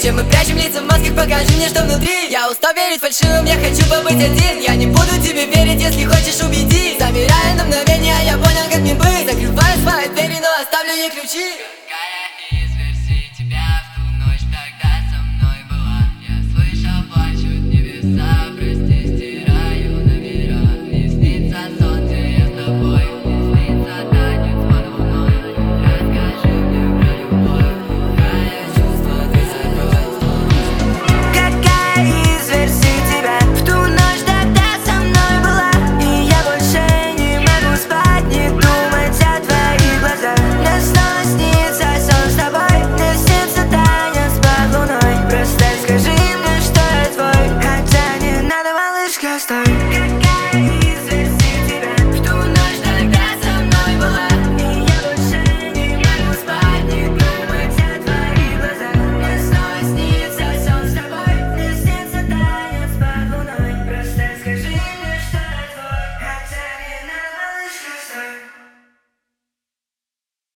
Зачем мы прячем лица в масках, покажи мне, что внутри. Я устал верить фальшивым, я хочу побыть один. Я не буду тебе верить, если хочешь убедить. Замирая на мгновение, я понял, как мне быть. Закрываю свои двери, но оставлю ей ключи.